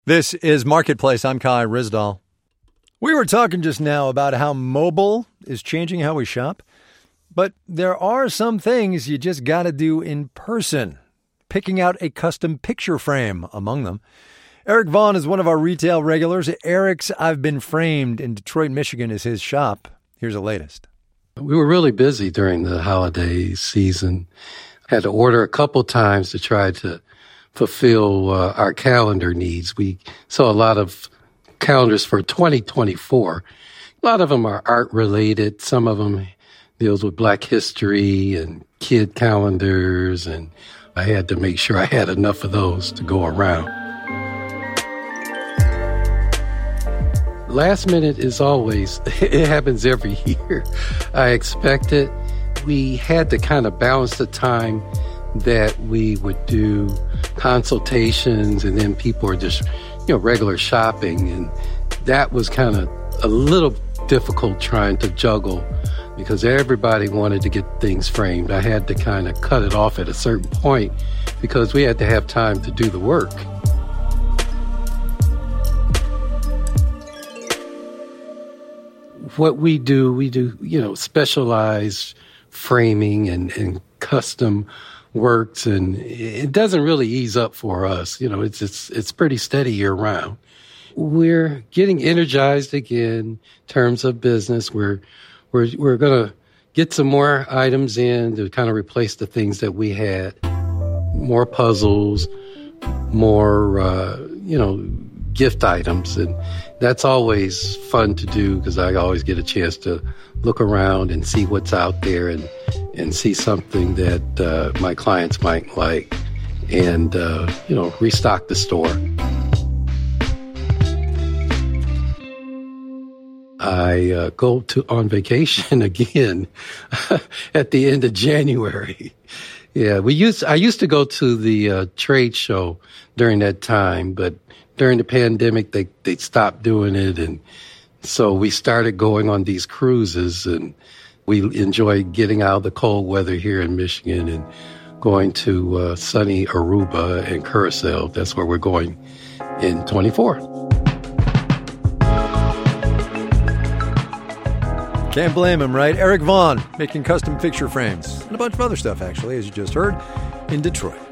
This is Marketplace. I'm Kai Ryssdal. We were talking just now about how mobile is changing how we shop, but there are some things you just got to do in person, picking out a custom picture frame among them. Eric Vaughn is one of our retail regulars. Eric's I've Been Framed in Detroit, Michigan is his shop. Here's the latest. We were really busy during the holiday season. Had to order a couple times to try to fulfill our calendar needs. We saw a lot of calendars for 2024. A lot of them are art related. Some of them deals with Black history and kid calendars, and I had to make sure I had enough of those to go around. Last minute is always, it happens every year. I expect it. We had to kind of balance the time that we would do consultations and then people are just, regular shopping. And that was kind of a little difficult trying to juggle because everybody wanted to get things framed. I had to kind of cut it off at a certain point because we had to have time to do the work. What we do, specialized framing and custom works, and it doesn't really ease up for us. It's pretty steady year round. We're getting energized again in terms of business. We're gonna get some more items in to kind of replace the things that we had. More puzzles, more gift items, and that's always fun to do because I always get a chance to look around and see what's out there and see something that my clients might like and, restock the store. I go on vacation again at the end of January. Yeah, I used to go to the trade show during that time, but during the pandemic, they stopped doing it. And so we started going on these cruises, and we enjoy getting out of the cold weather here in Michigan and going to sunny Aruba and Curacao. That's where we're going in 24. Can't blame him, right? Eric Vaughn making custom picture frames and a bunch of other stuff, actually, as you just heard, in Detroit.